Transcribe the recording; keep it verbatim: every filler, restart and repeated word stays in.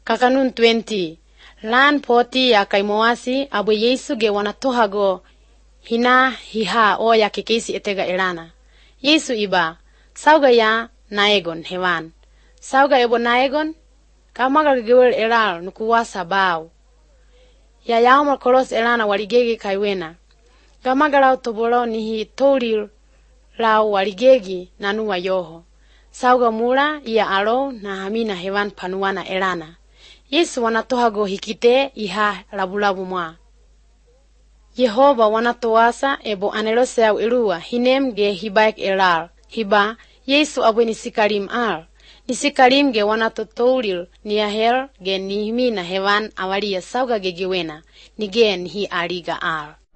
Kakanun twenty. Lan poti ya kay moasi abo Yesu ge wanatohago hina hiha o ya kekesi etega elana. Yesu iba sauga ya naegon hewan. Sauga ebo naegon kamaga gewel elal nukuwasa bao. Ya yauma kolos elana waligegi kaiwena. Kamaga lau tobolo nihi toril lau waligegi nanuwa yoho. Sauga mula ia alo na hamina hewan panuana elana. Yesu wanatohago hikite iha labu-labu mwa. Yehova wanatoasa ebo anelose au ilua hinem ge hibaik elal. Hiba Yesu abu nisikalim al. Nisikalim ge wanatotoulil niahel ge nihimi na hewan awali ya sauga ge gewena. Nige nihi aliga al.